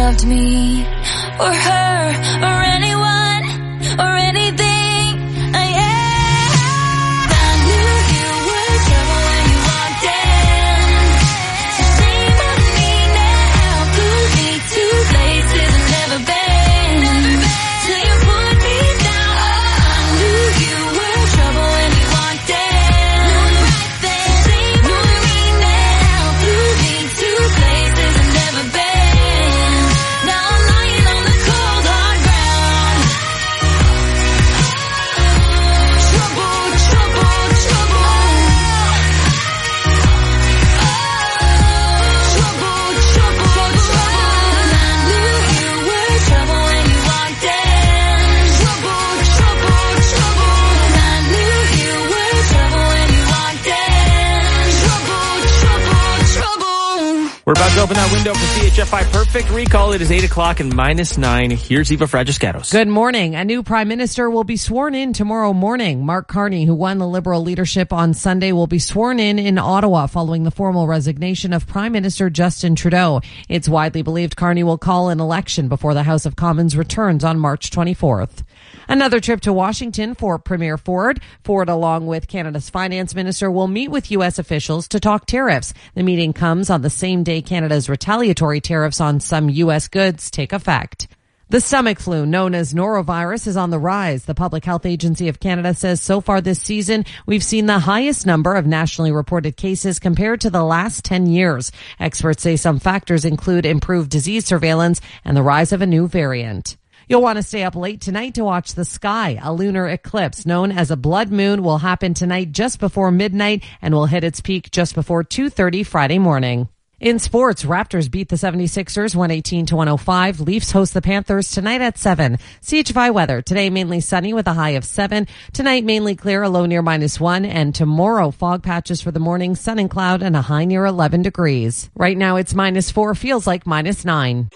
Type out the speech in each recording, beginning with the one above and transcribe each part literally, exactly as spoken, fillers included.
loved me or her or anyone or anything. I am. I knew you were trouble when you walked in. So shame on me now. Put me to places I've never been. Till you put me down. I knew you were trouble when you walked in. Right then, shame on me now. Put me to places I've never been. Now I'm lying on the cold hard ground. Trouble, trouble, trouble. Trouble, trouble, trouble. I knew you were trouble when you walked in. Trouble, trouble, trouble. I knew you were trouble when you walked in. Trouble, trouble, trouble. We're about to open that window for C H F I Perfect Recall. It is eight o'clock and minus nine. Here's Eva Fragiscatos. Good morning. A new prime minister will be sworn in tomorrow morning. Mark Carney, who won the Liberal leadership on Sunday, will be sworn in in Ottawa following the formal resignation of Prime Minister Justin Trudeau. It's widely believed Carney will call an election before the House of Commons returns on March twenty-fourth. Another trip to Washington for Premier Ford. Ford, along with Canada's finance minister, will meet with U S officials to talk tariffs. The meeting comes on the same day Canada's retaliatory tariffs on some U S goods take effect. The stomach flu, known as norovirus, is on the rise. The Public Health Agency of Canada says so far this season, we've seen the highest number of nationally reported cases compared to the last ten years. Experts say some factors include improved disease surveillance and the rise of a new variant. You'll want to stay up late tonight to watch the sky. A lunar eclipse known as a blood moon will happen tonight just before midnight and will hit its peak just before two thirty Friday morning. In sports, Raptors beat the seventy-sixers one eighteen to one oh five. Leafs host the Panthers tonight at seven. C H F I weather. Today mainly sunny with a high of seven. Tonight mainly clear, a low near minus one. And tomorrow fog patches for the morning, sun and cloud, and a high near eleven degrees. Right now it's minus four, feels like minus nine.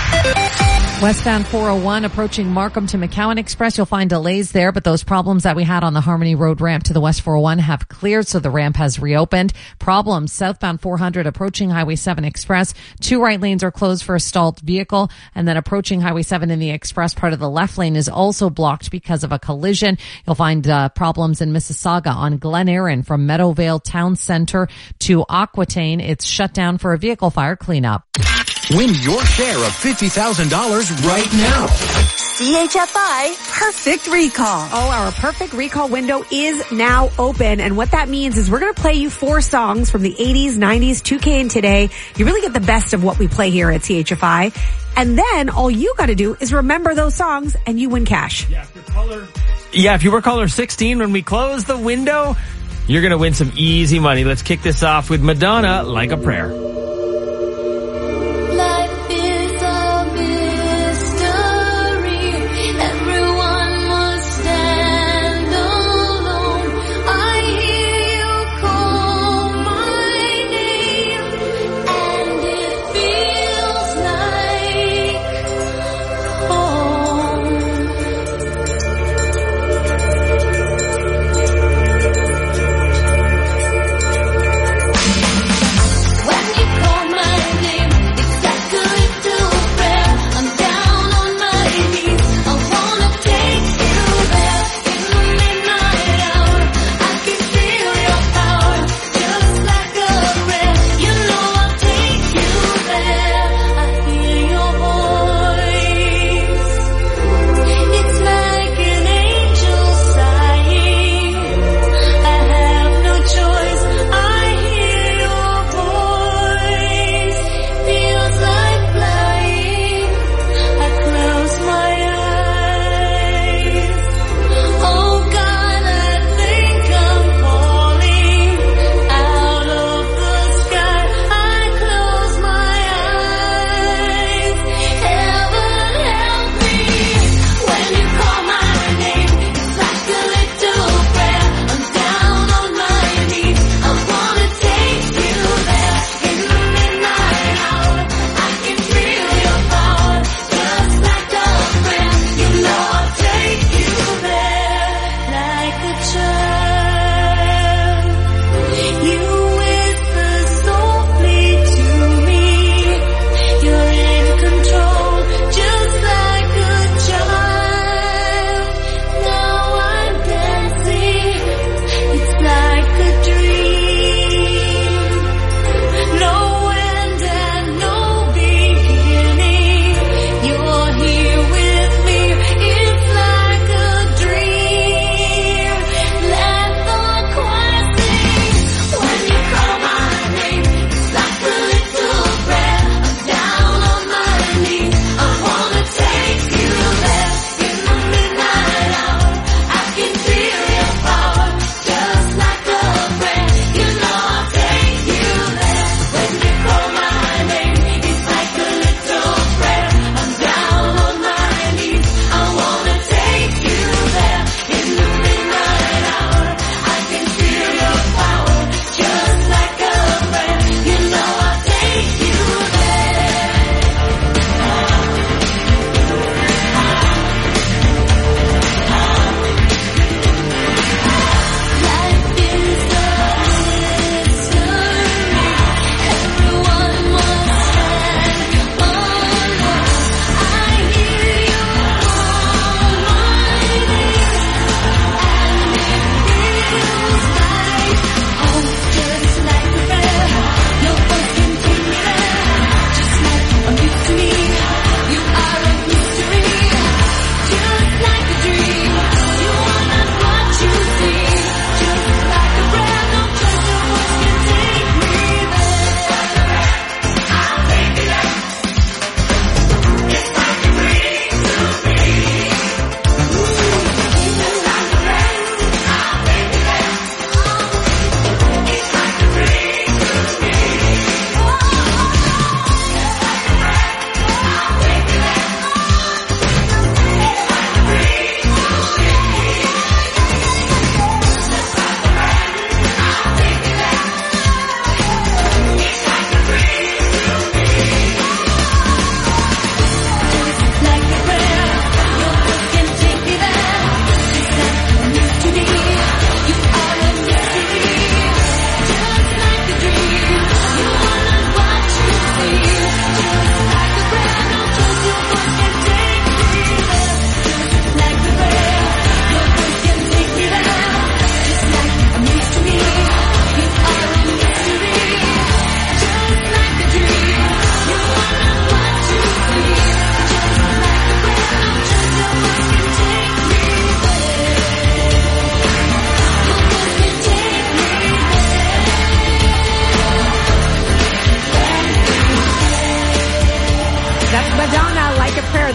Westbound four oh one approaching Markham to McCowan Express. You'll find delays there, but those problems that we had on the Harmony Road ramp to the West four oh one have cleared, so the ramp has reopened. Problems southbound four hundred approaching Highway seven Express. Two right lanes are closed for a stalled vehicle, and then approaching Highway seven in the express part of the left lane is also blocked because of a collision. You'll find uh, problems in Mississauga on Glen Erin from Meadowvale Town Center to Aquitaine. It's shut down for a vehicle fire cleanup. Win your share of fifty thousand dollars right now. C H F I Perfect Recall. Oh, our Perfect Recall window is now open. And what that means is we're going to play you four songs from the eighties, nineties, two K, and today. You really get the best of what we play here at C H F I. And then all you got to do is remember those songs and you win cash. Yeah, if you're caller, yeah, if you were caller sixteen when we close the window, you're going to win some easy money. Let's kick this off with Madonna, Like a Prayer. When you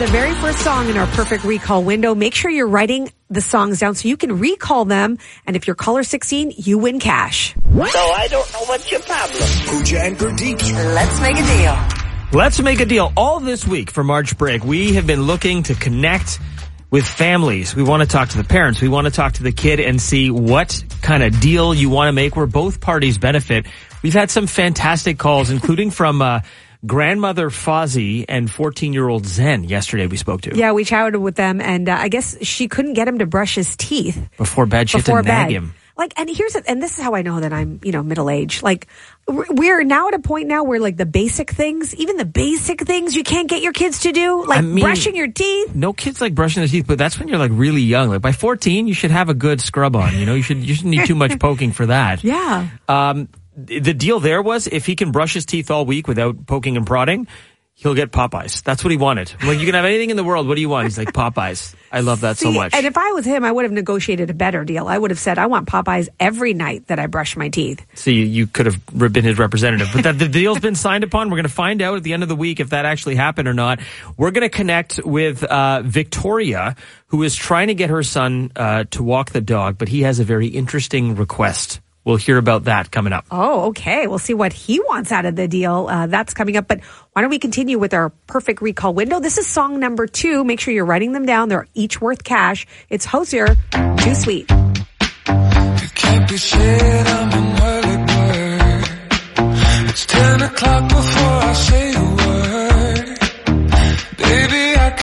the very first song in our perfect recall window. Make sure you're writing the songs down so you can recall them. And if you're caller sixteen, you win cash. So I don't know what's your problem. Pooja and Pradeep. Let's make a deal. Let's make a deal. All this week for March break, we have been looking to connect with families. We want to talk to the parents. We want to talk to the kid and see what kind of deal you want to make where both parties benefit. We've had some fantastic calls, including from uh, grandmother Fozzie and fourteen-year-old Zen yesterday we spoke to. Yeah, we chatted with them, and uh, I guess she couldn't get him to brush his teeth. Before bed, she had Before to nag bed. him. Like, and here's it, and this is how I know that I'm, you know, middle aged. Like, we're- we're now at a point now where, like, the basic things, even the basic things, you can't get your kids to do, like I mean, brushing your teeth. No kids like brushing their teeth, but that's when you're like really young. Like by fourteen, you should have a good scrub on. You know, you should you shouldn't need too much poking for that. Yeah. Um, the deal there was if he can brush his teeth all week without poking and prodding, he'll get Popeyes. That's what he wanted. I'm like, you can have anything in the world. What do you want? He's like, Popeyes. I love that so See, much. And if I was him, I would have negotiated a better deal. I would have said, I want Popeyes every night that I brush my teeth. So you, you could have been his representative. But that the deal's been signed upon. We're going to find out at the end of the week if that actually happened or not. We're going to connect with uh, Victoria, who is trying to get her son uh, to walk the dog, but he has a very interesting request. We'll hear about that coming up. Oh, okay. We'll see what he wants out of the deal. Uh, that's coming up. But why don't we continue with our perfect recall window? This is song number two. Make sure you're writing them down. They're each worth cash. It's Hosier, Too Sweet. It can't be said I'm an early bird. It's ten o'clock before I say a word. Baby, I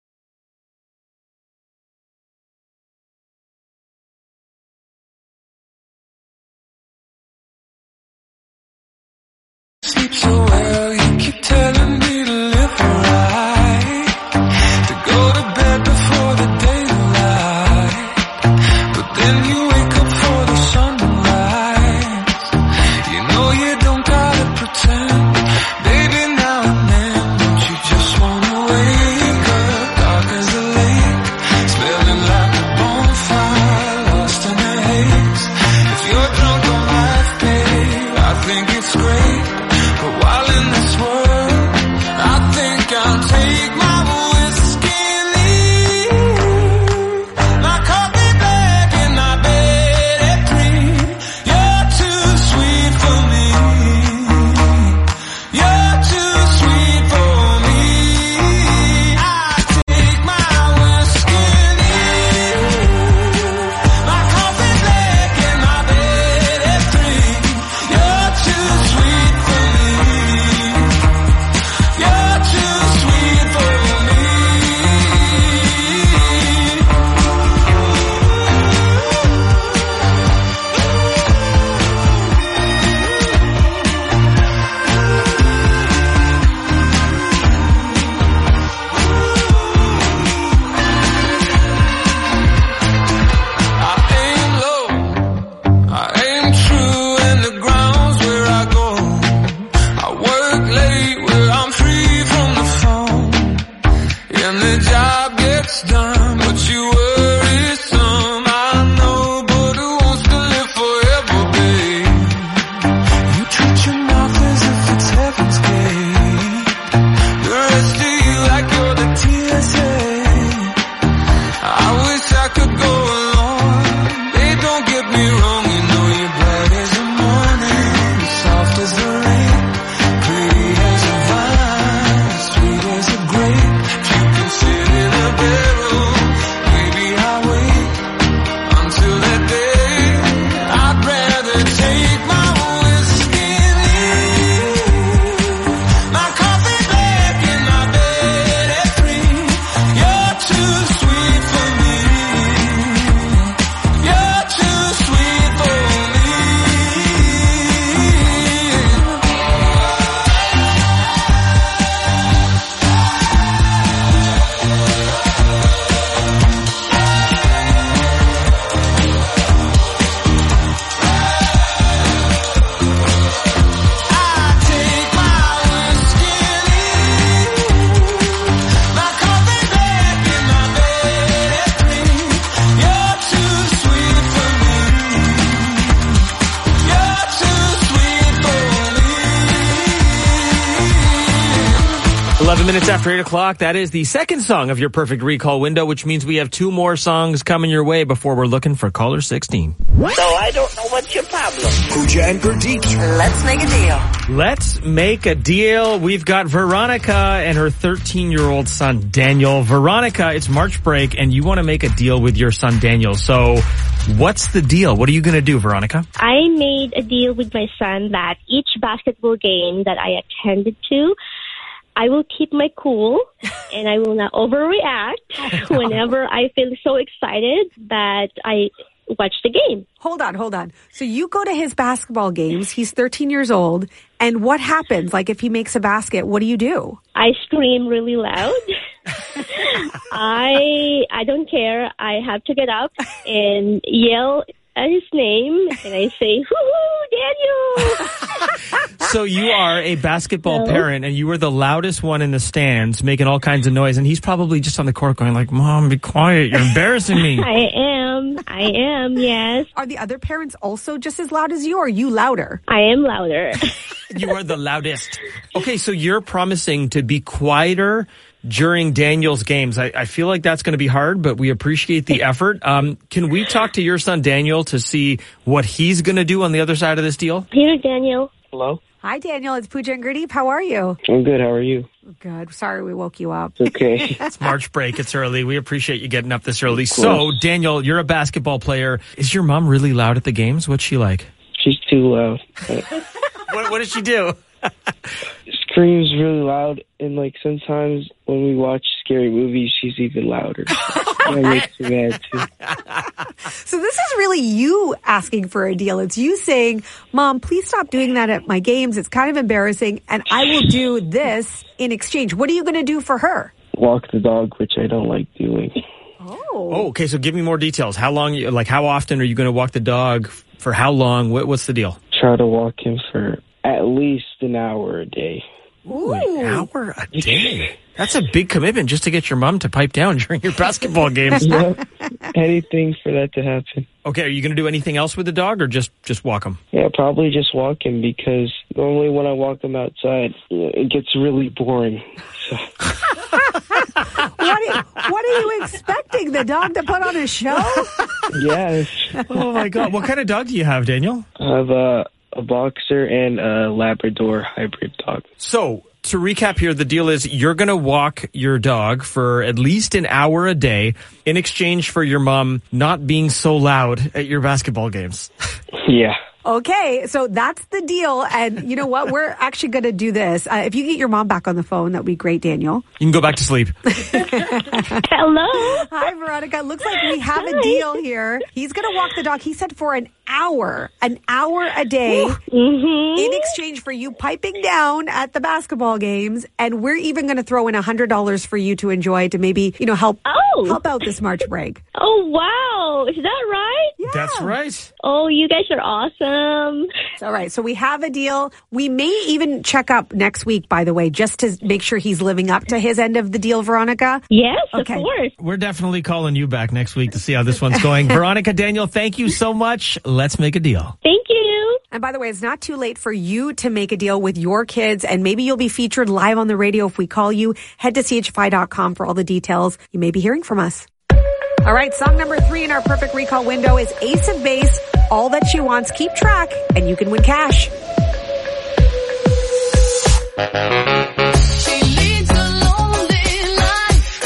sleep so well, you keep telling me to live right, to go to bed before the daylight, but then you wake up for the sunrise. You know you don't gotta pretend, baby, now and then, don't you just wanna wake up dark as a lake, smelling like a bonfire, lost in a haze. If you're drunk on life, babe, I think it's great. But while in this world, I think I'll take my whiskey and leave my coffee black in my bed. eleven minutes after eight o'clock. That is the second song of your perfect recall window, which means we have two more songs coming your way before we're looking for caller sixteen. So I don't know what's your problem. Pooja and Gurdeep. Let's make a deal. Let's make a deal. We've got Veronica and her thirteen-year-old son, Daniel. Veronica, it's March break, and you want to make a deal with your son, Daniel. So what's the deal? What are you going to do, Veronica? I made a deal with my son that each basketball game that I attended to, I will keep my cool and I will not overreact whenever I feel so excited that I watch the game. Hold on, hold on. So you go to his basketball games. He's thirteen years old. And what happens? Like if he makes a basket, what do you do? I scream really loud. I I don't care. I have to get up and yell at his name, and I say, "Hoo-hoo, Daniel!" So you are a basketball No. parent, and you were the loudest one in the stands, making all kinds of noise, and he's probably just on the court going like, "Mom, be quiet. You're embarrassing me." I am. I am, yes. Are the other parents also just as loud as you, or are you louder? I am louder. You are the loudest. Okay, so you're promising to be quieter during Daniel's games. I, I feel like that's going to be hard, but we appreciate the effort. Um, can we talk to your son, Daniel, to see what he's going to do on the other side of this deal? Here, Daniel. Hello? Hi, Daniel. It's Pooja and Gurdeep. How are you? I'm good. How are you? Good. Sorry we woke you up. Okay. It's March break. It's early. We appreciate you getting up this early. So, Daniel, you're a basketball player. Is your mom really loud at the games? What's she like? She's too loud. What, what does she do? Screams really loud, and like sometimes when we watch scary movies, she's even louder. That makes me mad too. So this is really you asking for a deal. It's you saying, Mom, please stop doing that at my games. It's kind of embarrassing, and I will do this in exchange. What are you going to do for her? Walk the dog, which I don't like doing. Oh. Oh, okay. So give me more details. How long, like how often are you going to walk the dog? For how long? What, what's the deal? Try to walk him for at least an hour a day. Ooh, an hour a day. That's a big commitment just to get your mom to pipe down during your basketball games. Yep. Anything for that to happen. Okay, are you going to do anything else with the dog or just, just walk him? Yeah, probably just walk him because normally when I walk him outside, you know, it gets really boring. So. What are, what are you expecting? The dog to put on a show? Yes. Oh, my God. What kind of dog do you have, Daniel? I have a, a boxer and a Labrador hybrid dog. So, to recap here, the deal is you're going to walk your dog for at least an hour a day in exchange for your mom not being so loud at your basketball games. Yeah. Okay, so that's the deal. And you know what? We're actually going to do this. Uh, if you get your mom back on the phone, that would be great, Daniel. You can go back to sleep. Hello. Hi, Veronica. Looks like we have a deal here. He's going to walk the dog, he said, for an hour, an hour a day Mm-hmm. in exchange for you piping down at the basketball games. And we're even going to throw in one hundred dollars for you to enjoy to maybe, you know, help, Oh. help out this March break. Oh, wow. Is that right? Yeah. That's right. Oh, you guys are awesome. All right. So we have a deal. We may even check up next week, by the way, just to make sure he's living up to his end of the deal, Veronica. Yes, Okay. of course. We're definitely calling you back next week to see how this one's going. Veronica, Daniel, thank you so much. Let's make a deal. Thank you. And by the way, it's not too late for you to make a deal with your kids, and maybe you'll be featured live on the radio if we call you. Head to C H F I dot com for all the details. You may be hearing from us. All right, song number three in our perfect recall window is Ace of Base, All That She Wants. Keep track, and you can win cash. She leads a lonely life.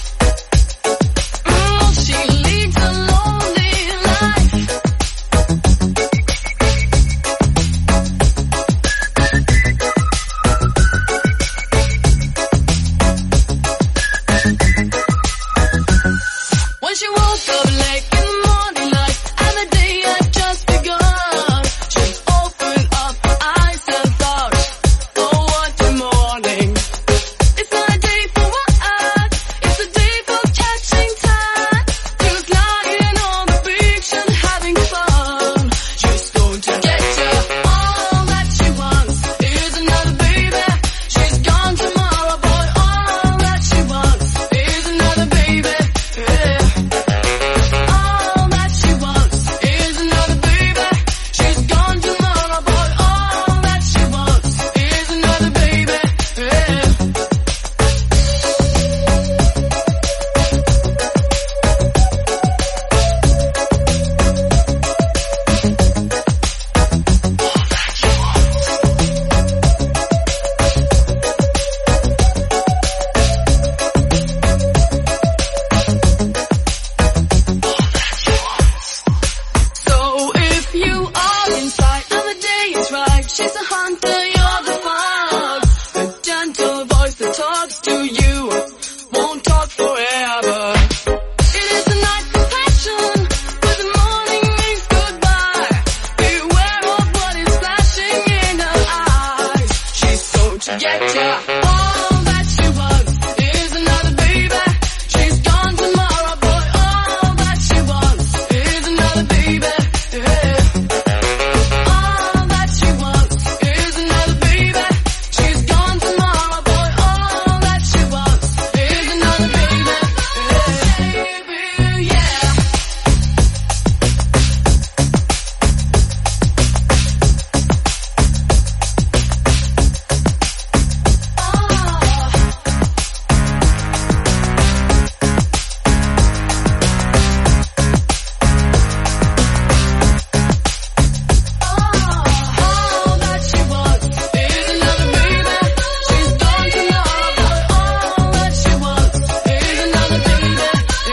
Mm, she leads a lonely life. When she woke up late in the morning light, and the day had just begun, she opened up her eyes and thought, oh, what a morning. She's a hunter, you're the fox. A gentle voice that talks to you won't talk forever. It is a night for passion, but the morning means goodbye. Beware of what is flashing in her eyes. She's so to get ya. All that she wants is another baby. She's gone tomorrow, boy. All that she wants is another baby. Yeah. All that she wants is another baby. She's gone tomorrow, boy. All that she wants is another baby. Yeah. Yeah. All that she wants is another baby. She's gone tomorrow, boy. All that she wants is another baby.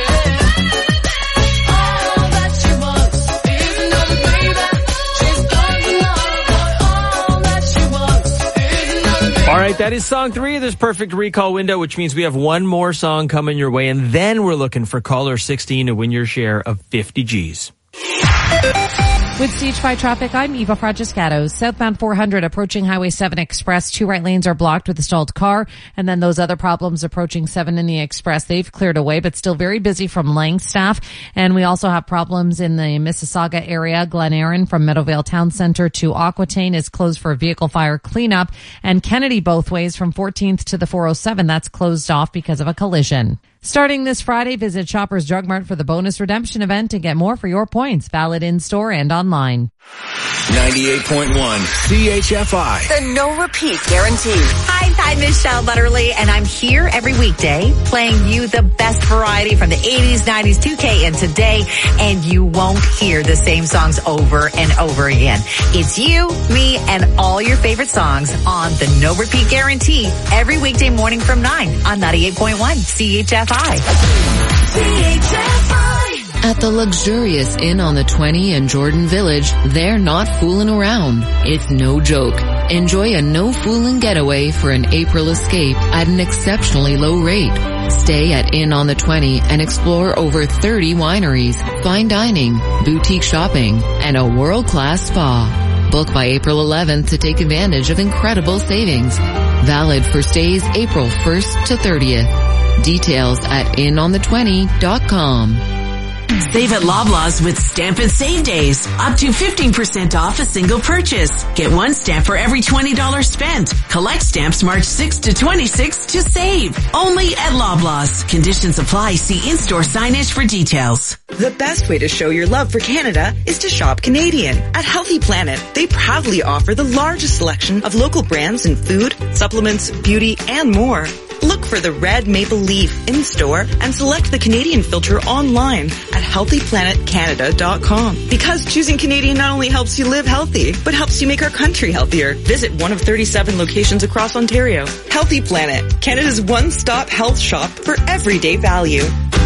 Yeah. All that she wants is another baby. She's gone tomorrow, boy. All that she wants is another baby. All right, that is song three of this perfect recall window, which means we have one more song coming your way, and then we're looking for caller sixteen to win your share of fifty G's. With C H five traffic, I'm Eva Francescato. Southbound four hundred approaching Highway seven Express. Two right lanes are blocked with a stalled car. And then those other problems approaching seven in the Express, they've cleared away, but still very busy from Langstaff. And we also have problems in the Mississauga area. Glen Erin from Meadowvale Town Center to Aquitaine is closed for vehicle fire cleanup. And Kennedy both ways from fourteenth to the four oh seven, that's closed off because of a collision. Starting this Friday, visit Shoppers Drug Mart for the bonus redemption event to get more for your points. Valid in-store and online. ninety-eight point one C H F I. The no repeat guarantee. Hi, I'm Michelle Butterly, and I'm here every weekday playing you the best variety from the eighties, nineties, two K, and today, and you won't hear the same songs over and over again. It's you, me, and all your favorite songs on the no repeat guarantee every weekday morning from nine on ninety-eight point one C H F I. C H F I. At the luxurious Inn on the twenty in Jordan Village, they're not fooling around. It's no joke. Enjoy a no-fooling getaway for an April escape at an exceptionally low rate. Stay at Inn on the twenty and explore over thirty wineries, fine dining, boutique shopping, and a world-class spa. Book by April eleventh to take advantage of incredible savings. Valid for stays April first to thirtieth. Details at inn on the twenty dot com. Save at Loblaws with Stamp and Save Days. Up to fifteen percent off a single purchase. Get one stamp for every twenty dollars spent. Collect stamps March sixth to twenty-sixth to save. Only at Loblaws. Conditions apply. See in-store signage for details. The best way to show your love for Canada is to shop Canadian. At Healthy Planet, they proudly offer the largest selection of local brands in food, supplements, beauty, and more. Look for the red maple leaf in store and select the Canadian filter online at healthy planet canada dot com. Because choosing Canadian not only helps you live healthy, but helps you make our country healthier. Visit one of thirty-seven locations across Ontario. Healthy Planet, Canada's one-stop health shop for everyday value.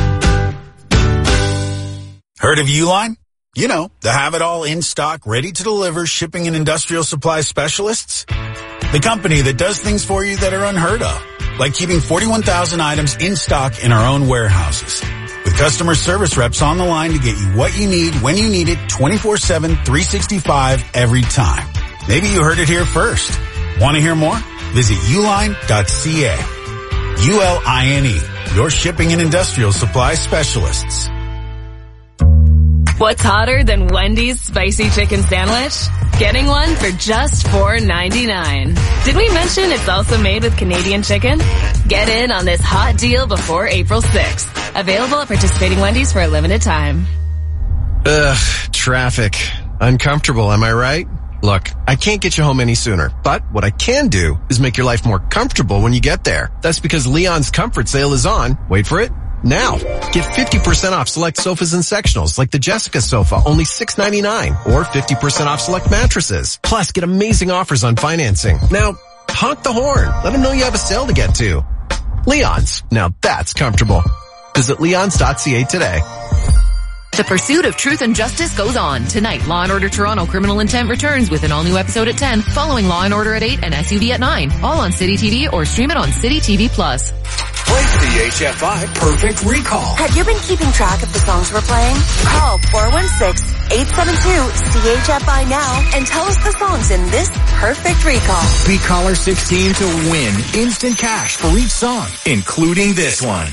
Heard of Uline? You know, the have-it-all in stock, ready to deliver shipping and industrial supply specialists. The company that does things for you that are unheard of. Like keeping forty-one thousand items in stock in our own warehouses. With customer service reps on the line to get you what you need when you need it twenty-four seven, three sixty-five every time. Maybe you heard it here first. Want to hear more? Visit uline dot c a. U L I N E, your shipping and industrial supply specialists. What's hotter than Wendy's spicy chicken sandwich? Getting one for just four ninety-nine. Did we mention it's also made with Canadian chicken? Get in on this hot deal before April sixth. Available at participating Wendy's for a limited time. Ugh, traffic. Uncomfortable, am I right? Look, I can't get you home any sooner, but what I can do is make your life more comfortable when you get there. That's because Leon's Comfort Sale is on. Wait for it. Now, get fifty percent off select sofas and sectionals like the Jessica sofa, only six ninety-nine, or fifty percent off select mattresses. Plus, get amazing offers on financing. Now, honk the horn. Let them know you have a sale to get to. Leon's. Now that's comfortable. Visit leons dot c a today. The pursuit of truth and justice goes on. Tonight, Law and Order Toronto Criminal Intent returns with an all-new episode at ten, following Law and Order at eight and S U V at nine. All on City T V or stream it on City T V Plus. Play C H F I Perfect Recall. Have you been keeping track of the songs we're playing? Call four one six, eight seven two, C H F I now and tell us the songs in this Perfect Recall. Be caller sixteen to win instant cash for each song, including this one.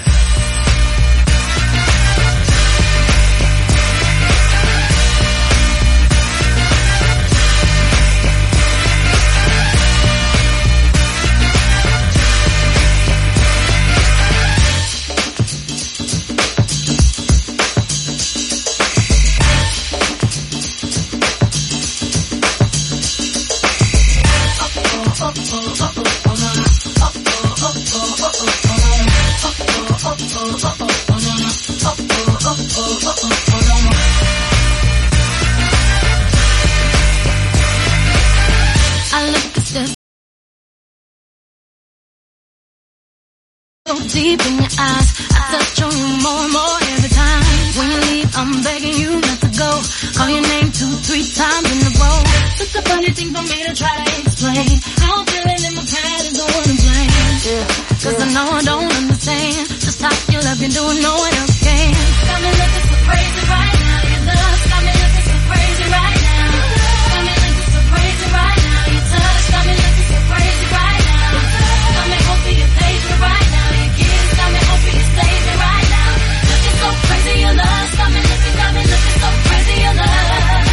Deep in your eyes, I touch on you more and more every time. When you leave, I'm begging you not to go. Call your name two, three times in a row. It's a funny thing for me to try to explain. How I'm feeling in my pad is the one to blame. Yeah, Cause yeah. I know I don't understand just how you love you doing no one else can. Got me looking so crazy right now. Your love got me looking so crazy right now. Got me looking so crazy right now. Your touch got me looking so crazy right now. Got me hoping you page me right now. Got me hoping you stay me right now. Looking so crazy, your love. Got me looking, got me looking so crazy, your love.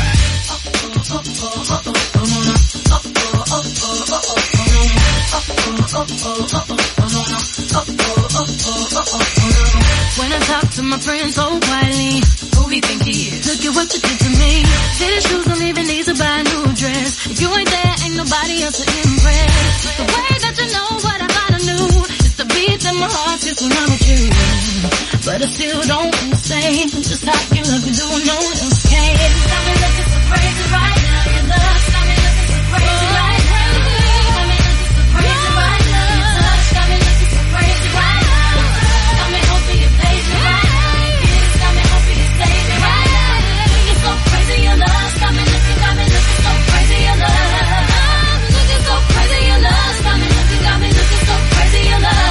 Oh, oh, oh, oh, oh, oh, no, no. Oh, oh, oh, oh, oh, oh, oh, no, no. Oh, oh, oh, oh, oh, oh, oh, no, no. Oh, oh, oh, oh, oh, oh, oh, no, no. When I talk to my friends so quietly, who we think he is? Look at what you did to me. His shoes don't even need to buy a new dress. If you ain't there, ain't nobody else to impress. The way that you know what I gotta do. The beats in my heart just when I'm with you. But I still don't understand just how you love me doing no one else can. Got me looking so crazy right now. Your love got me looking so crazy right now. Got me looking so crazy right now. Your touch got me looking so crazy right now. Got me hoping you page me right now. Your kiss got me hoping you save me right now. Looking so crazy, your love got me looking, got me looking so crazy, your love. Looking so crazy, your love got me looking, got me looking so crazy, your love.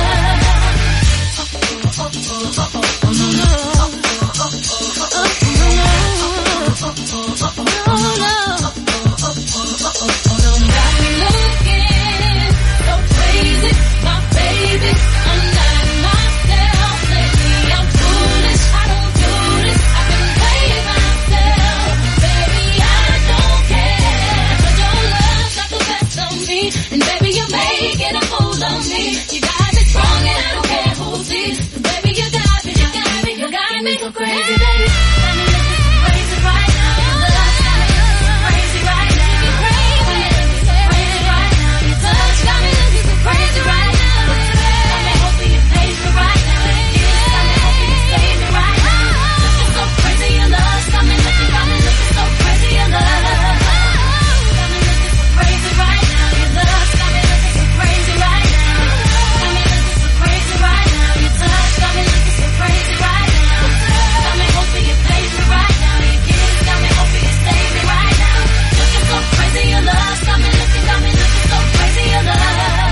And baby, you're making a fool of me. You got me strong and I don't care who sees. Baby, you got me, you got me, you got me so crazy, baby. Got me looking so crazy right now. Your love got me looking so crazy right now. You're crazy, so crazy right now. Your touch got me looking so crazy right now. Got me hoping you page me right now. Your kiss got me hoping you save me right now. Looking so crazy, your love got me looking, got me looking so crazy, your love. Got me looking so crazy right now. Your love got me looking so crazy right now. Got me looking so crazy right now. Your touch got me looking so crazy right now. Got me hoping you page me right now. Your kiss got me hoping you save me right now. Looking so crazy, your love got me looking, got me looking so crazy, your love.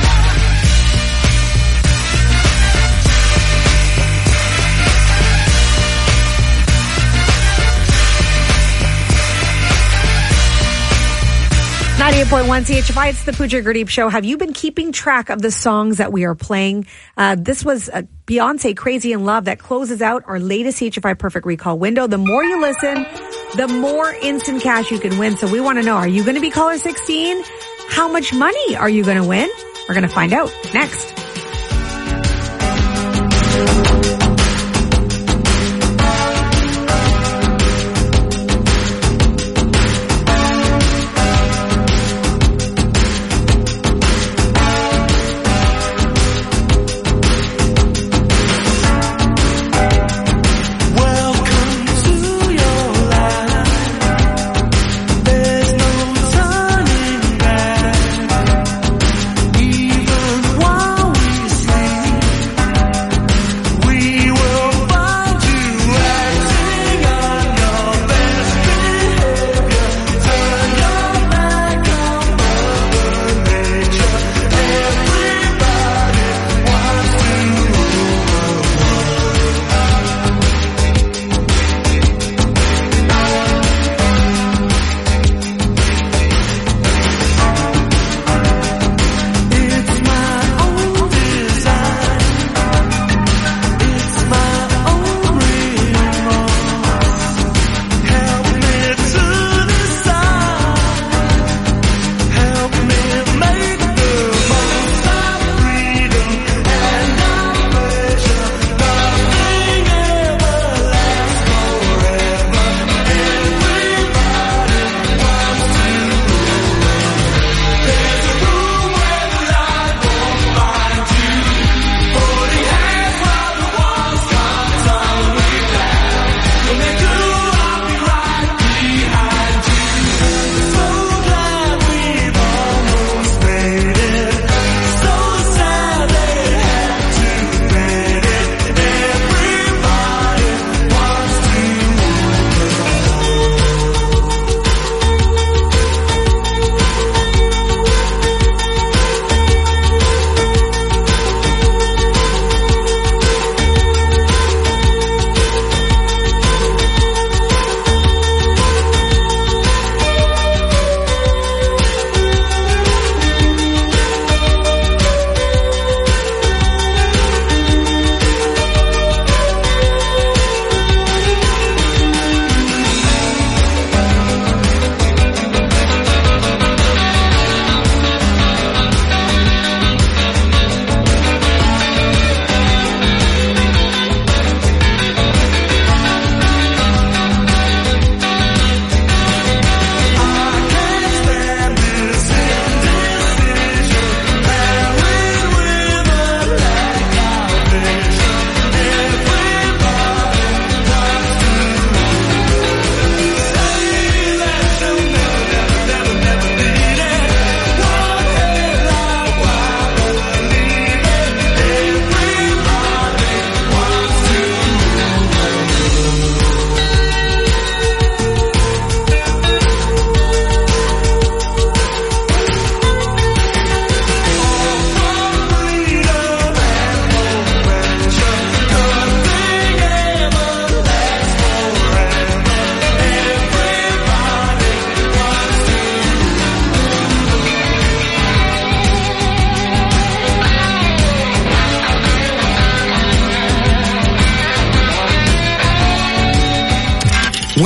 ninety-eight point one C H F I, it's the Pooja Gurdeep Show. Have you been keeping track of the songs that we are playing? Uh, this was uh, Beyonce, Crazy in Love, that closes out our latest C H F I Perfect Recall window. The more you listen, the more instant cash you can win. So we want to know, are you going to be caller sixteen? How much money are you going to win? We're going to find out next. Wow.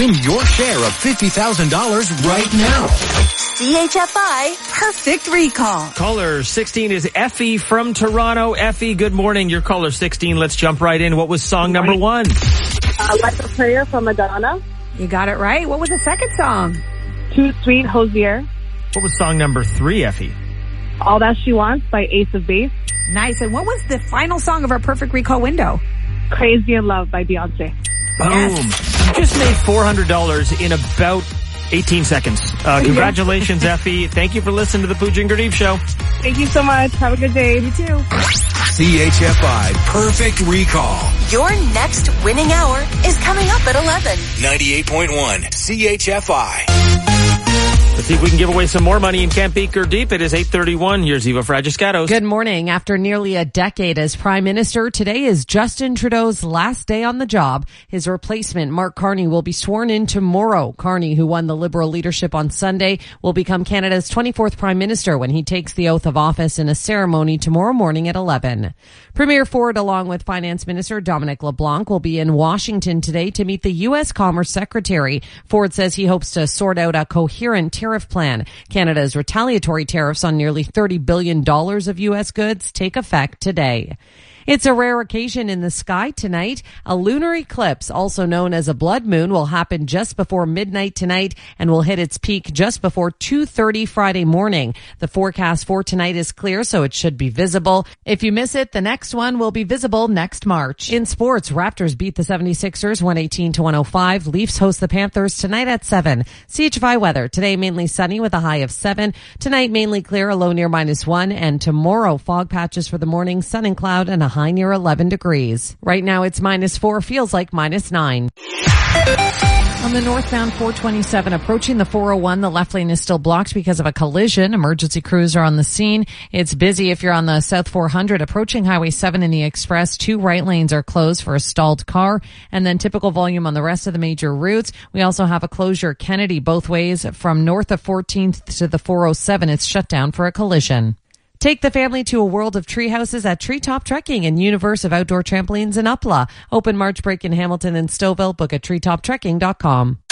Win your share of fifty thousand dollars right now. C H F I Perfect Recall. Caller sixteen is Effie from Toronto. Effie, good morning. You're caller sixteen. Let's jump right in. What was song number one? Uh, Like a Prayer from Madonna. You got it right. What was the second song? Too Sweet, Hosier. What was song number three, Effie? All That She Wants by Ace of Base. Nice. And what was the final song of our Perfect Recall window? Crazy in Love by Beyonce. Boom. You just made four hundred dollars in about eighteen seconds. Uh, congratulations, Effie. Thank you for listening to the Pooja and Gurdeep Show. Thank you so much. Have a good day. You too. C H F I Perfect Recall. Your next winning hour is coming up at eleven. ninety-eight point one C H F I. Let's see if we can give away some more money in Can't Beat Gurdeep. It is eight thirty-one. Here's Eva Fragiscatos. Good morning. After nearly a decade as Prime Minister, today is Justin Trudeau's last day on the job. His replacement, Mark Carney, will be sworn in tomorrow. Carney, who won the Liberal leadership on Sunday, will become Canada's twenty-fourth Prime Minister when he takes the oath of office in a ceremony tomorrow morning at eleven. Premier Ford, along with Finance Minister Dominic LeBlanc, will be in Washington today to meet the U S Commerce Secretary. Ford says he hopes to sort out a coherent tariff plan. Canada's retaliatory tariffs on nearly thirty billion dollars of U S goods take effect today. It's a rare occasion in the sky tonight. A lunar eclipse, also known as a blood moon, will happen just before midnight tonight and will hit its peak just before two thirty Friday morning. The forecast for tonight is clear, so it should be visible. If you miss it, the next one will be visible next March. In sports, Raptors beat the seventy-sixers one eighteen to one oh five. Leafs host the Panthers tonight at seven. C H F I weather. Today mainly sunny with a high of seven. Tonight mainly clear, a low near minus one. And tomorrow, fog patches for the morning, sun and cloud, and a high near eleven degrees. Right now it's minus four, feels like minus nine. On the northbound four twenty-seven approaching the four oh one, the left lane is still blocked because of a collision. Emergency crews are on the scene. It's busy if you're on the South four hundred approaching Highway seven in the express. Two right lanes are closed for a stalled car, and then typical volume on the rest of the major routes. We also have a closure Kennedy both ways from north of fourteenth to the four oh seven. It's shut down for a collision. Take the family to a world of tree houses at Treetop Trekking and Universe of Outdoor Trampolines in Upla. Open March break in Hamilton and Stouffville. Book at treetop trekking dot com.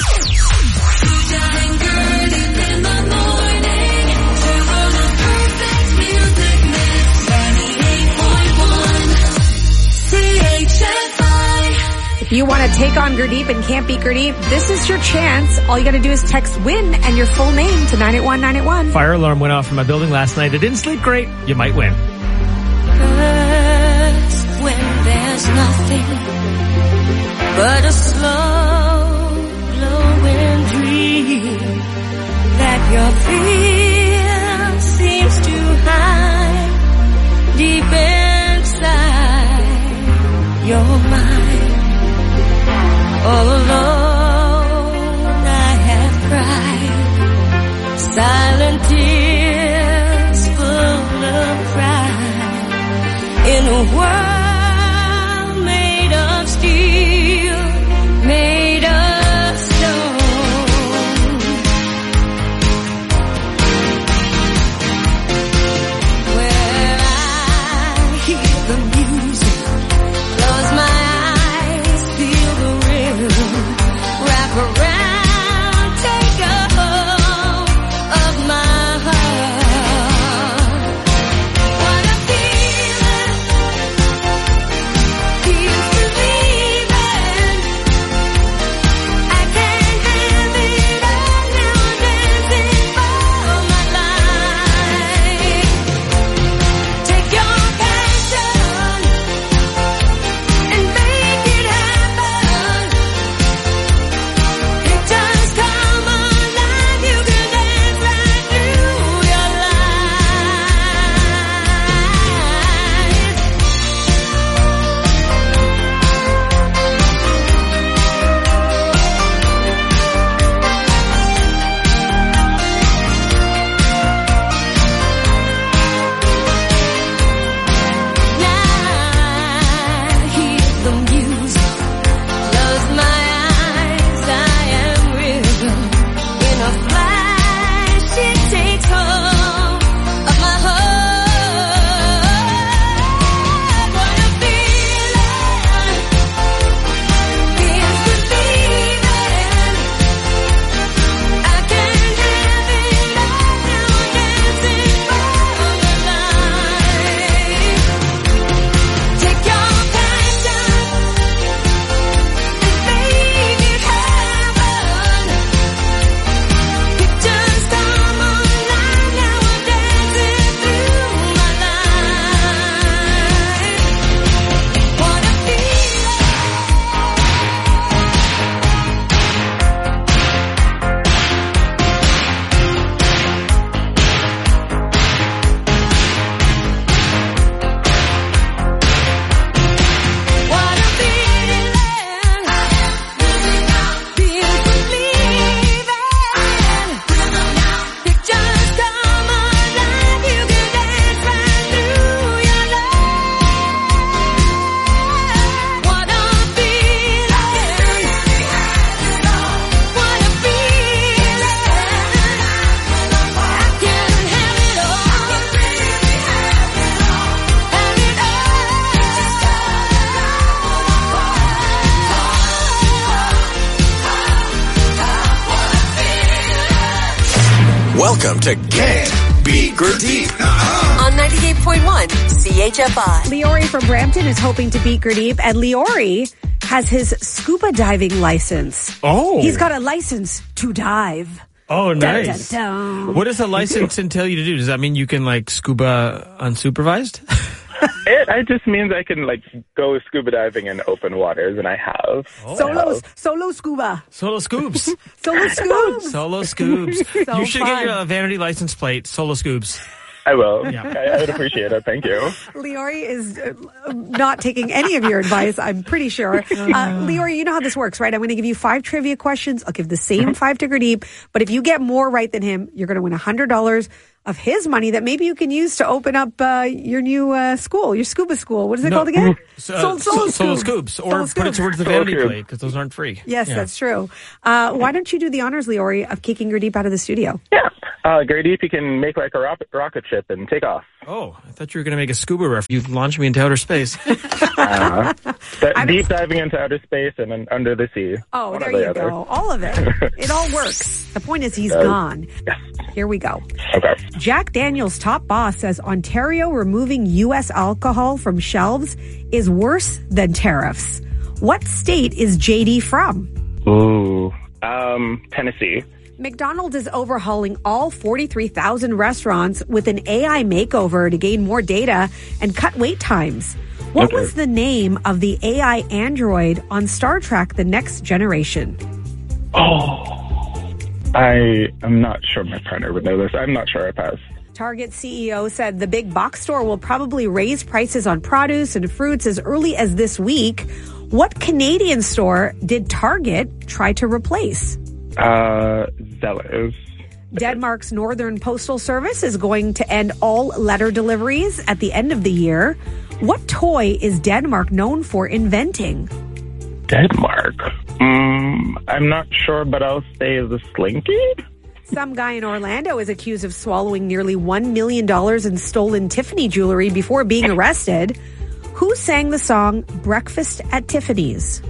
If you want to take on Gurdeep and Can't Beat Gurdeep, this is your chance. All you got to do is text WIN and your full name to nine eight one nine eight one. Fire alarm went off in my building last night. I didn't sleep great. You might win. Hurts when there's nothing but a slow glowing dream that your fear seems to hide deep inside your mind. All alone I have cried silent tears full of pride in a world made of steel, made of stone. Where I hear the music, close my eyes, feel the wrap around, take a hold of my heart. What a feeling Welcome to Can't Beat Gurdeep. On ninety-eight point one C H F I. Leori from Brampton is hoping to beat Gurdeep, and Leori has his scuba diving license. Oh. He's got a license to dive. Oh, Dun, nice. dun, dun. What does a license entail you to do? Does that mean you can, like, scuba unsupervised? It, it just means I can, like, go scuba diving in open waters, and I have. Oh. Solo, solo scuba. Solo Scoobs. Solo Scoobs. Solo Scoobs. So you should fun. get your uh, vanity license plate, Solo Scoobs. I will. Yeah. I, I would appreciate it. Thank you. Leori is uh, not taking any of your advice, I'm pretty sure. Uh, Leori, you know how this works, right? I'm going to give you five trivia questions. I'll give the same five to Gurdeep, but if you get more right than him, you're going to win one hundred dollars of his money that maybe you can use to open up uh, your new uh, school, your scuba school. What is it No. called again? So, uh, Solo Solo Scoobs. Scoops. Or Solo put it Scoobs. towards the Solo vanity Scoobs. plate, because those aren't free. Yes, Yeah. that's true. Uh, why don't you do the honors, Leori, of kicking Gurdeep out of the studio? Yeah. Uh, Gurdeep, you can make like a rocket, rocket ship and take off. Oh, I thought you were going to make a scuba ref. You launched me into outer space. Uh, but deep diving into outer space and then under the sea. Oh, One there or the you other. go. All of it. It all works. The point is he's Does. gone. Yes. Here we go. Okay. Jack Daniels' top boss says Ontario removing U S alcohol from shelves is worse than tariffs. What state is J D from? Ooh. Um, Tennessee. McDonald's is overhauling all forty-three thousand restaurants with an A I makeover to gain more data and cut wait times. What Okay. was the name of the A I android on Star Trek: The Next Generation? Oh. I am not sure my partner would know this. I'm not sure I pass. Target C E O said the big box store will probably raise prices on produce and fruits as early as this week. What Canadian store did Target try to replace? Uh, Zellers. Denmark's Northern Postal Service is going to end all letter deliveries at the end of the year. What toy is Denmark known for inventing? Denmark. Mm, I'm not sure, but I'll say the Slinky. Some guy in Orlando is accused of swallowing nearly one million dollars in stolen Tiffany jewelry before being arrested. Who sang the song Breakfast at Tiffany's?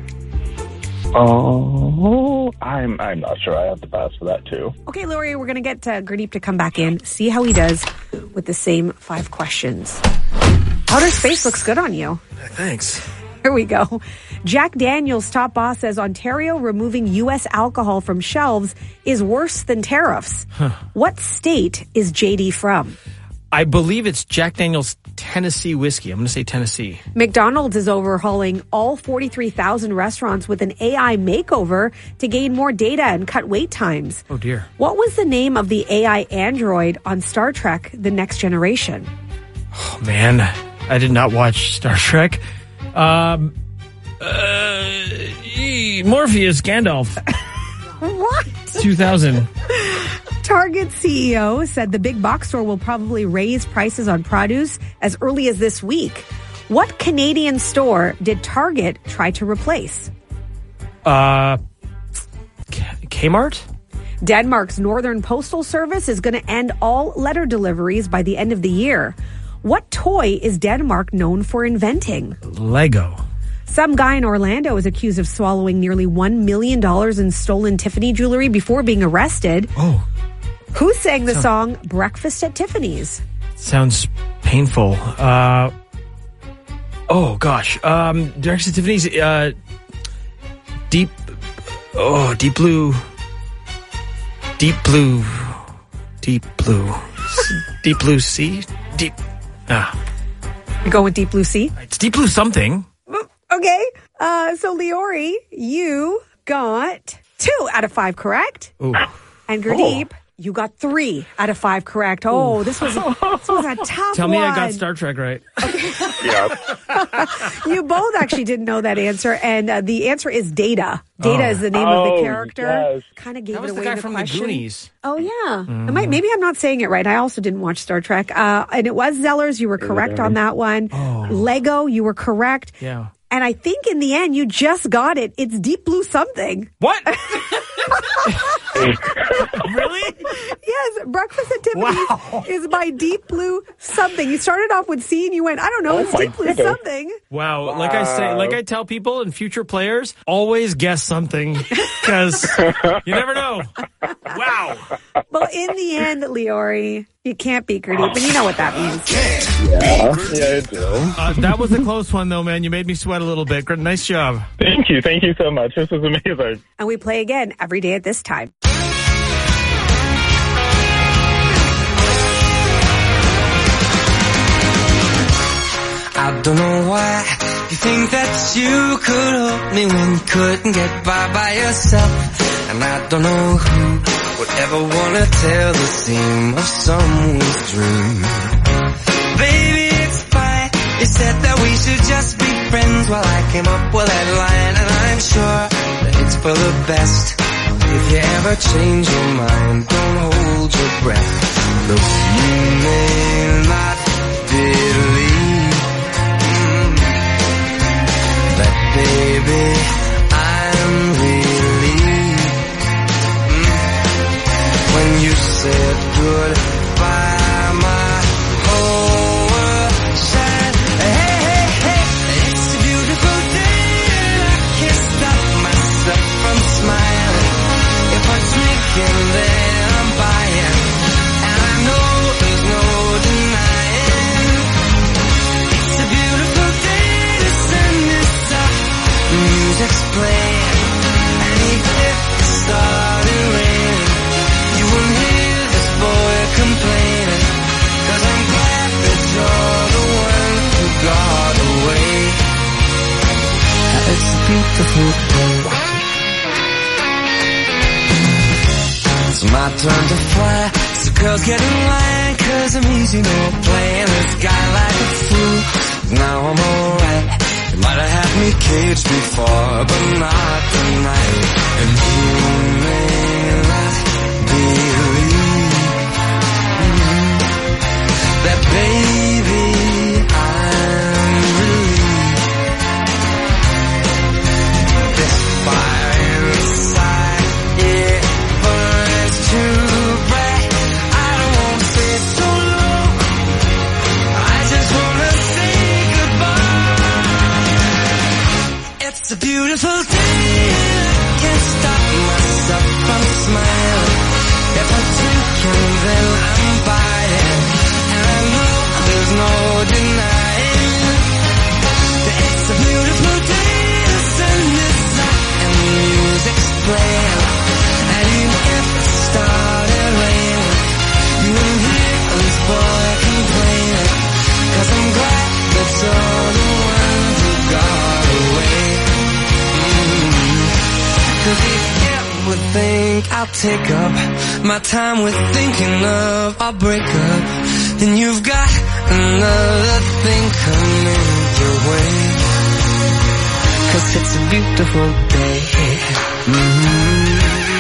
Oh, I'm I'm not sure. I have to pass for that too. Okay, Lori, we're going to get uh, Gurdeep to come back in, see how he does with the same five questions. Outer space looks good on you. Thanks. Here we go. Jack Daniels' top boss says Ontario removing U S alcohol from shelves is worse than tariffs. Huh. What state is J D from? I believe it's Jack Daniel's Tennessee whiskey. I'm going to say Tennessee. McDonald's is overhauling all forty-three thousand restaurants with an A I makeover to gain more data and cut wait times. Oh, dear. What was the name of the A I android on Star Trek: The Next Generation? Oh, man. I did not watch Star Trek. Um, uh, ee, Morpheus Gandalf. What? two thousand. Target C E O said the big box store will probably raise prices on produce as early as this week. What Canadian store did Target try to replace? Uh, K- Kmart? Denmark's Northern Postal Service is going to end all letter deliveries by the end of the year. What toy is Denmark known for inventing? Lego. Some guy in Orlando is accused of swallowing nearly one million dollars in stolen Tiffany jewelry before being arrested. Oh. Who sang the So- song Breakfast at Tiffany's? Sounds painful. Uh, oh, gosh. Um, Direction Tiffany's, uh, deep, oh, deep blue, deep blue, deep blue, S- deep blue sea, deep, ah. You go with Deep Blue Sea? It's deep blue something. Okay. Uh, so, Leori, you got two out of five correct. Ooh. And Gurdeep, you got three out of five correct. Oh, this was, this was a tough Tell me one. I got Star Trek right. You both actually didn't know that answer. And uh, the answer is Data. Data Oh. is the name of Oh, the character. yes. Kind of gave That was it the away guy in the from question. the Goonies. Oh, yeah. Mm. I might, maybe I'm not saying it right. I also didn't watch Star Trek. Uh, and it was Zellers. You were correct on that one. Oh. Lego, you were correct. Yeah. And I think in the end, you just got it. It's Deep Blue something. What? Really? Yes, Breakfast at Tiffany's Wow. is by Deep Blue something. You started off with C and you went, I don't know, Oh it's my Deep Blue goodness. something. Wow. Like I say, like I tell people and future players, always guess something because you never know. Wow. Well, in the end, Leori, you can't beat Gurdeep, and you know what that means. Yeah, yeah, I do. Uh, that was a close one, though, man. You made me sweat a little bit. Good, nice job. Thank you. Thank you so much. This was amazing. And we play again every day at this time. I don't know why you think that you could help me when you couldn't get by by yourself. And I don't know who would ever want to tell the seam of someone's dream. Baby, it's fine. You said that we should just be friends while I came up with that line. And I'm sure that it's for the best. If you ever change your mind, don't hold your breath. Look, you may not believe that, baby, I'm relieved mm. when you said goodbye, my whole world shined. Hey, hey, hey, it's a beautiful day and I can't stop myself from smiling. If I'm drinking, then I'm buying, and I know there's no denying. It's a beautiful day, the sun is up, the music's playing, and even if it started raining, you won't hear this boy complaining, 'cause I'm glad that you're the one who got away. It's a beautiful day. It's my turn to fly, so girls get in line, 'cause I'm easy, no playing this guy like a fool. Now I'm alright. You might have had me caged before, but not tonight. And you may not believe mm, that, baby, I'm relieved. This fire inside, yeah, burns too bright. I don't want to stay so long, I just want to say goodbye. It's a beautiful day, I can't stop myself from smiling. If I'm drinking, then I'm buying, and I know there's no denying that it's a beautiful day. The sun is up and the music's playing, and even if it started raining, you won't hear this boy complaining, 'cause I'm glad that you're the one who got away. Mm-hmm. 'Cause if you ever think I'll take up my time with thinking of our breakup, then you've got another thing coming your way. 'Cause it's a beautiful day. Mm-hmm.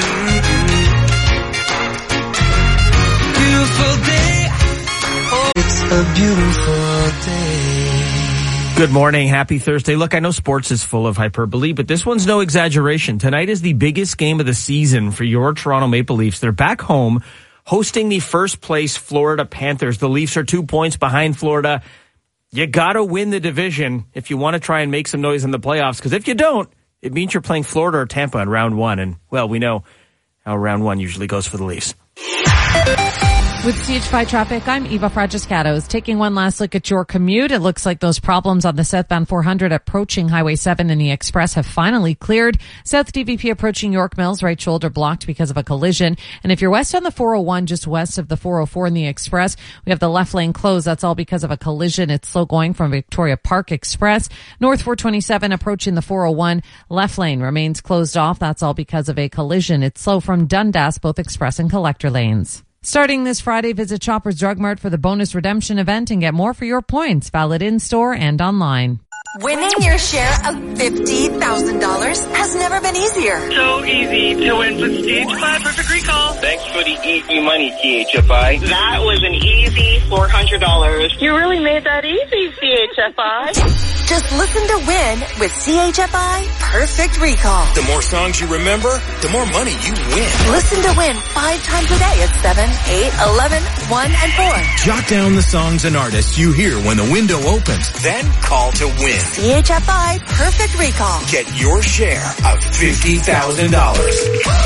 Beautiful day. Oh, it's a beautiful day. Good morning. Happy Thursday. Look, I know sports is full of hyperbole, but this one's no exaggeration. Tonight is the biggest game of the season for your Toronto Maple Leafs. They're back home hosting the first place Florida Panthers. The Leafs are two points behind Florida. You gotta win the division if you want to try and make some noise in the playoffs, because if you don't, it means you're playing Florida or Tampa in round one. And, well, we know how round one usually goes for the Leafs. With C H five traffic, I'm Eva Fragiscatos. Taking one last look at your commute, it looks like those problems on the southbound four hundred approaching Highway seven and the Express have finally cleared. South D V P approaching York Mills, right shoulder blocked because of a collision. And if you're west on the four oh one, just west of the four oh four in the Express, we have the left lane closed. That's all because of a collision. It's slow going from Victoria Park Express. North four twenty-seven approaching the four oh one, left lane remains closed off. That's all because of a collision. It's slow from Dundas, both express and collector lanes. Starting this Friday, visit Shoppers Drug Mart for the bonus redemption event and get more for your points. Valid in-store and online. Winning your share of fifty thousand dollars has never been easier. So easy to win with C H five Perfect Recall. Thanks for the easy money, C H F I. That was an easy four hundred dollars. You really made that easy, C H F I. Just listen to win with C H F I Perfect Recall. The more songs you remember, the more money you win. Listen to win five times a day at seven, eight, eleven, one, and four. Jot down the songs and artists you hear when the window opens. Then call to win. C H F I Perfect Recall. Get your share of fifty thousand dollars.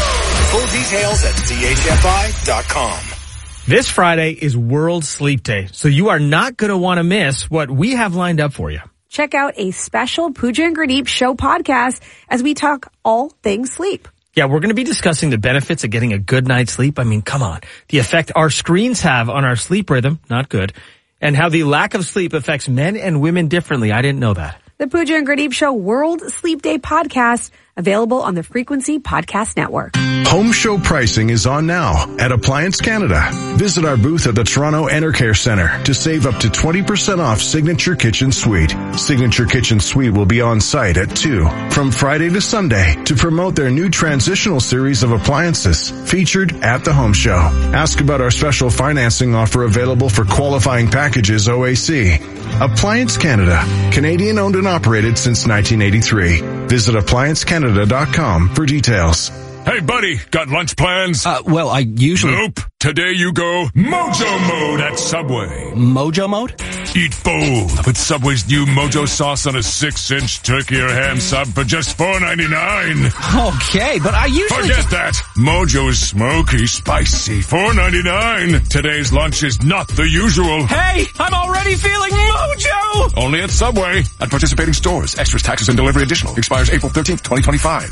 Full details at C H F I dot com. This Friday is World Sleep Day, so you are not going to want to miss what we have lined up for you. Check out a special Pooja and Gurdeep show podcast as we talk all things sleep. Yeah, we're going to be discussing the benefits of getting a good night's sleep. I mean, come on. The effect our screens have on our sleep rhythm, not good. And how the lack of sleep affects men and women differently. I didn't know that. The Pooja and Gurdeep Show World Sleep Day podcast, available on the Frequency Podcast Network. Home show pricing is on now at Appliance Canada. Visit our booth at the Toronto Enercare Centre to save up to twenty percent off Signature Kitchen Suite. Signature Kitchen Suite will be on site at two from Friday to Sunday to promote their new transitional series of appliances featured at the home show. Ask about our special financing offer available for qualifying packages O A C. Appliance Canada, Canadian owned and operated since nineteen eighty-three. Visit appliance canada dot com for details. Hey, buddy, got lunch plans? Uh, well, I usually... Nope. Today you go Mojo Mode at Subway. Mojo Mode? Eat full with Subway's new Mojo sauce on a six-inch turkey or ham sub for just four ninety-nine. Okay, but I usually... Forget just... that. Mojo's smoky, spicy, four ninety-nine. Today's lunch is not the usual. Hey, I'm already feeling Mojo! Only at Subway. At participating stores. Extras, taxes, and delivery additional. Expires April thirteenth, twenty twenty-five.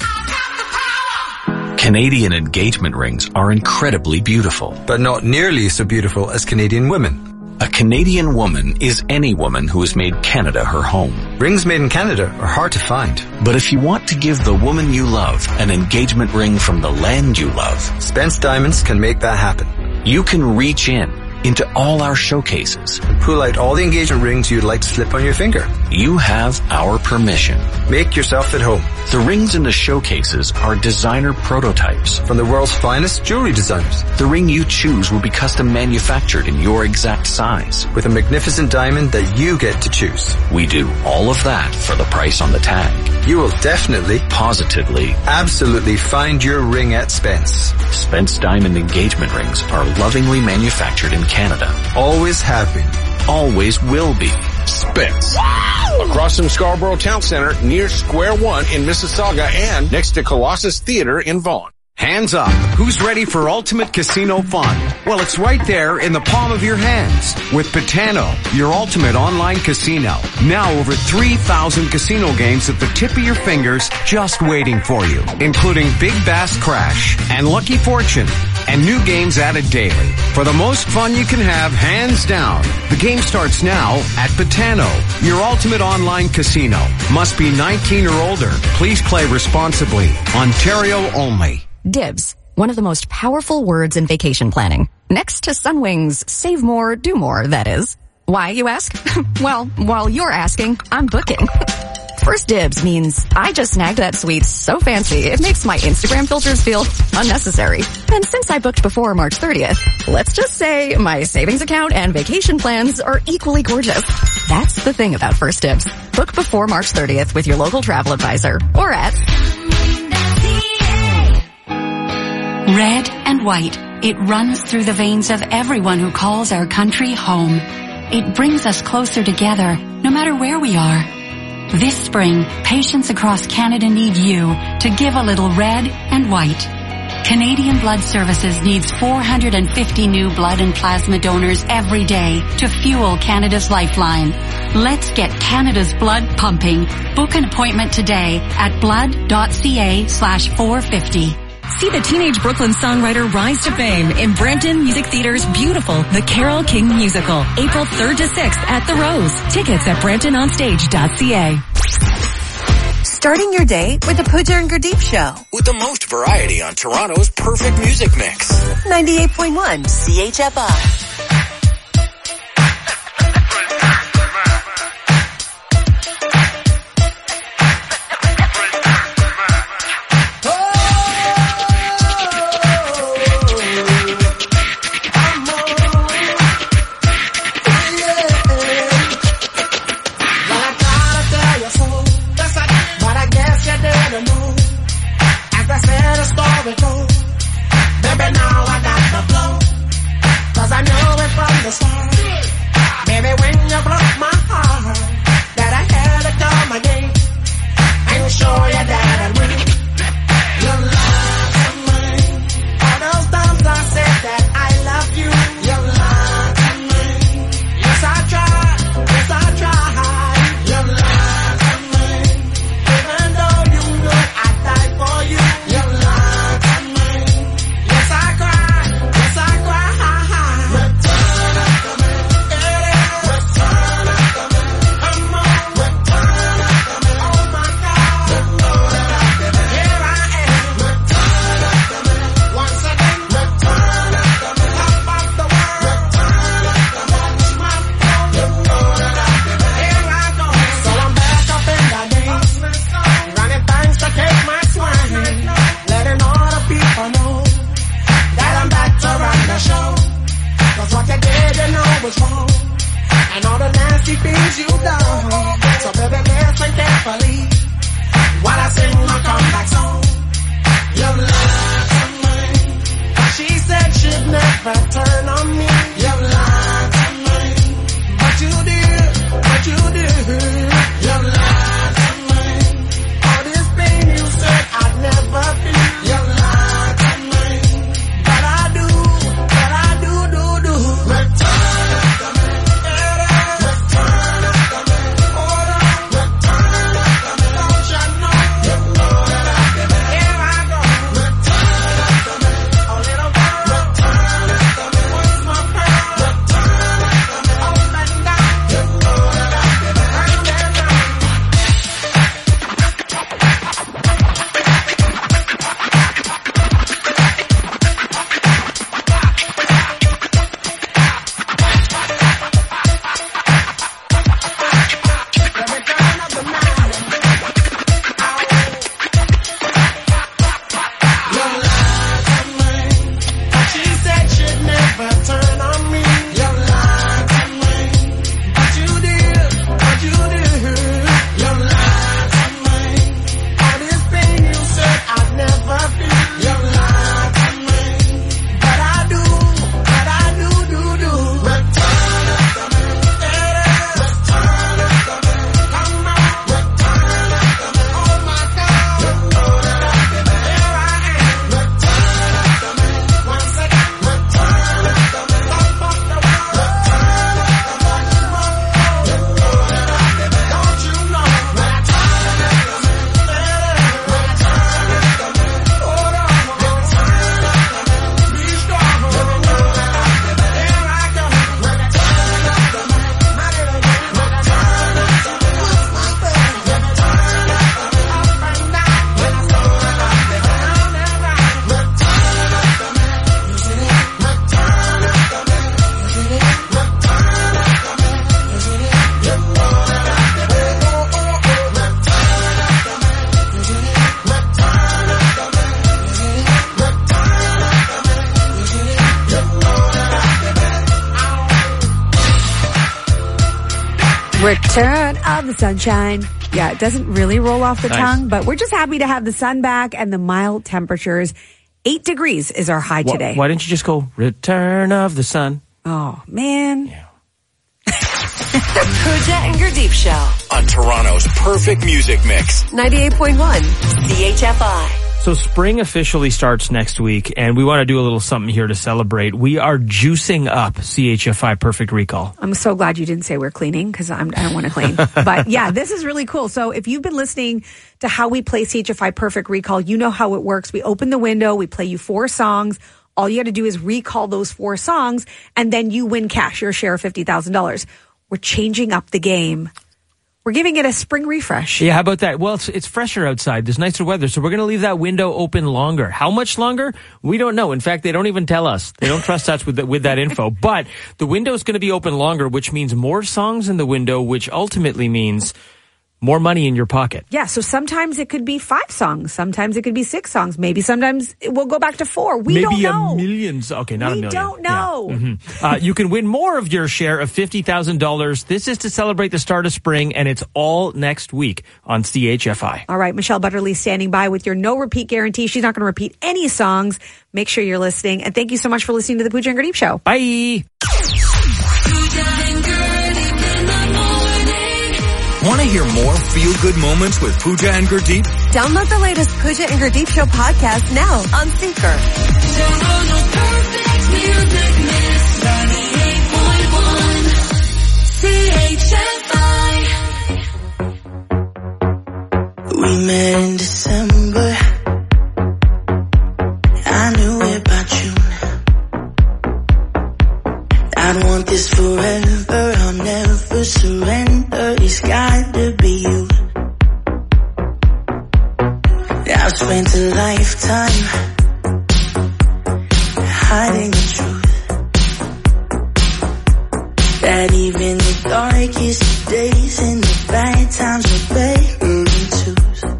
Canadian engagement rings are incredibly beautiful. But not nearly so beautiful as Canadian women. A Canadian woman is any woman who has made Canada her home. Rings made in Canada are hard to find. But if you want to give the woman you love an engagement ring from the land you love, Spence Diamonds can make that happen. You can reach in into all our showcases and pull out all the engagement rings you'd like to slip on your finger. You have our permission. Make yourself at home. The rings in the showcases are designer prototypes from the world's finest jewelry designers. The ring you choose will be custom manufactured in your exact size with a magnificent diamond that you get to choose. We do all of that for the price on the tag. You will definitely, positively, absolutely find your ring at Spence. Spence Diamond engagement rings are lovingly manufactured in Canada. Always have been. Always will be. Spence. Wow! Across from Scarborough Town Center, near Square One in Mississauga, and next to Colossus Theater in Vaughan. Hands up. Who's ready for ultimate casino fun? Well, it's right there in the palm of your hands with Betano, your ultimate online casino. Now over three thousand casino games at the tip of your fingers just waiting for you, including Big Bass Crash and Lucky Fortune and new games added daily. For the most fun you can have, hands down. The game starts now at Betano, your ultimate online casino. Must be nineteen or older. Please play responsibly. Ontario only. Dibs, one of the most powerful words in vacation planning. Next to Sunwing's save more, do more, that is. Why, you ask? Well, while you're asking, I'm booking. First Dibs means I just snagged that suite so fancy it makes my Instagram filters feel unnecessary. And since I booked before March thirtieth, let's just say my savings account and vacation plans are equally gorgeous. That's the thing about First Dibs. Book before March thirtieth with your local travel advisor or at Red and white, it runs through the veins of everyone who calls our country home. It brings us closer together, no matter where we are. This spring, patients across Canada need you to give a little red and white. Canadian Blood Services needs four hundred fifty new blood and plasma donors every day to fuel Canada's lifeline. Let's get Canada's blood pumping. Book an appointment today at blood.ca slash 450. See the teenage Brooklyn songwriter rise to fame in Brampton Music Theater's beautiful The Carole King Musical, April third to sixth at The Rose. Tickets at brampton on stage dot c a. Starting your day with the Pooja and Gurdeep Show. With the most variety on Toronto's perfect music mix. ninety-eight point one C H F I. Baby, now I got the blow, 'cause I know said she'd never turn on me. You lied to me. What you did, what you did. You lied to me. All this pain you said I'd never feel. You lied to me. But I do, but I do, do, do. Return it to me. Return it to me. Hold on. Return it to me. Don't you know? You know that I give it. Here I go. Return it to me. A little girl. Return it to me. Where's my pearl? Return it to me. Up and down. You know that I give it. Right there now. She said she'd never turn on me. You lied to me. What you did, what you did. You lied to me. All this pain you said I'd never feel. You lied to me. But I do, but I do, do, do. Return it to me. Return it to me. Come on. Return it to me. Oh my God. You know that I give it. Here I am. Return it to me. One second. Return it to me. Don't fuck the world. Return it to me. You know that I give it. Don't you know? Return it to me. Return it to me. Hold on. Return it to me. Be strong. You know that I give it. Here I go. Return it to me. My little girl. Return it to me. What's my bed? Return it to me. Up and down. You know that I give it. Down and round. Return it to me. You see it? Return it to me. You see it? Return it to me. You see it? You know that I give it. Oh, oh, oh. Return it to me. You see it? Return it to me. You see it? Return it to me. You see it? You know that I give it. Return of the sunshine. Yeah, it doesn't really roll off the Nice. tongue, but we're just happy to have the sun back and the mild temperatures. Eight degrees is our high Why, today. why didn't you just go Return of the Sun? Oh, man. The Pooja and Gurdeep Show. On Toronto's perfect music mix. ninety-eight point one C H F I. So spring officially starts next week, and we want to do a little something here to celebrate. We are juicing up C H F I Perfect Recall. I'm so glad you didn't say we're cleaning because I don't want to clean. But yeah, this is really cool. So if you've been listening to how we play C H F I Perfect Recall, you know how it works. We open the window, we play you four songs. All you got to do is recall those four songs, and then you win cash, your share of fifty thousand dollars. We're changing up the game. We're giving it a spring refresh. Yeah, how about that? Well, it's, it's fresher outside. There's nicer weather, so we're going to leave that window open longer. How much longer? We don't know. In fact, they don't even tell us. They don't trust us with, the, with that info. But the window's going to be open longer, which means more songs in the window, which ultimately means more money in your pocket. Yeah, so sometimes it could be five songs. Sometimes it could be six songs. Maybe sometimes it will go back to four. We Maybe don't know. a million. Okay, not we a million. don't know. Yeah. Mm-hmm. Uh, you can win more of your share of fifty thousand dollars. This is to celebrate the start of spring, and it's all next week on C H F I. All right, Michelle Butterly standing by with your no repeat guarantee. She's not going to repeat any songs. Make sure you're listening. And thank you so much for listening to the Pooja and Gurdeep Show. Bye. Want to hear more feel-good moments with Pooja and Gurdeep? Download the latest Pooja and Gurdeep Show podcast now on Seeker. Toronto Perfect Music Mix ninety-eight point one C H F I. We met in December. I knew about you. I'd want this forever. I'll never surrender. It's got to be you. I've spent a lifetime hiding the truth. That even the darkest days and the bad times are better than twos.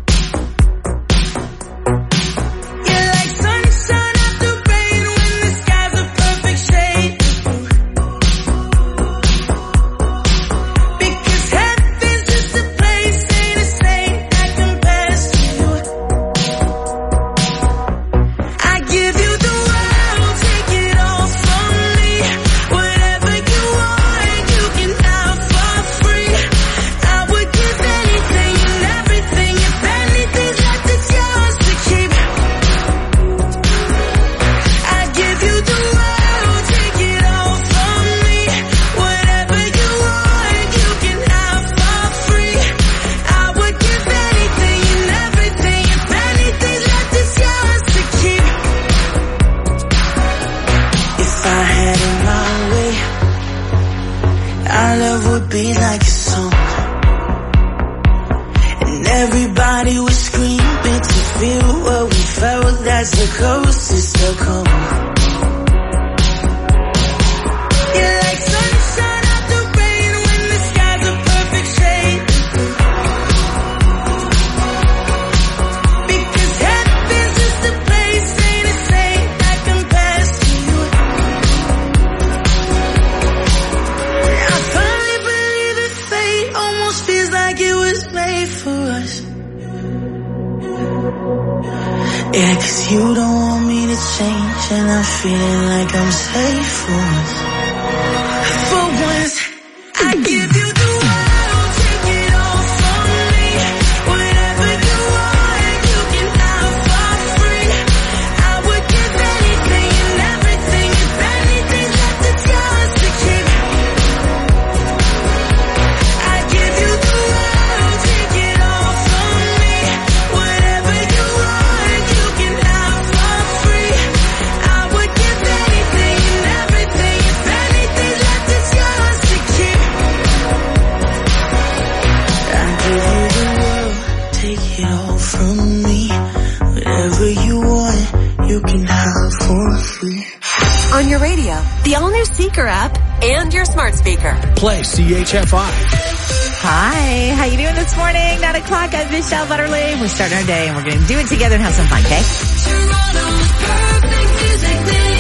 You're like sunshine after rain when the sky's a perfect shade of blue. Because heaven's just a place, ain't a saint that compares to you. our love would be like a song. And everybody was screaming to feel what we felt. That's the closest to come. You're like sunshine after rain when the sky's a perfect shade. Because heaven's just a place, ain't a saint that compares to you. I finally believe that fate almost feels like it was made for us. Yeah, 'cause you don't want me to change, and I'm feeling like I'm safe for once. For once, I give you the world, take it all from me. Whatever you want, you can have for free. I would give anything and everything if anything's left, it's yours to keep. I give you the world, take it all from me. Whatever you want, you can have for free. I would give anything and everything if anything's left, it's yours to keep. I give you the world, take it all from me. Whatever you want, you can have for free. On your radio, the all-new Seeker app, and your smart speaker. Play C H F I. Hi, how you doing this morning? Nine o'clock, I'm Michelle Butterly. We're starting our day and we're going to do it together and have some fun, okay? Toronto's perfect music mix.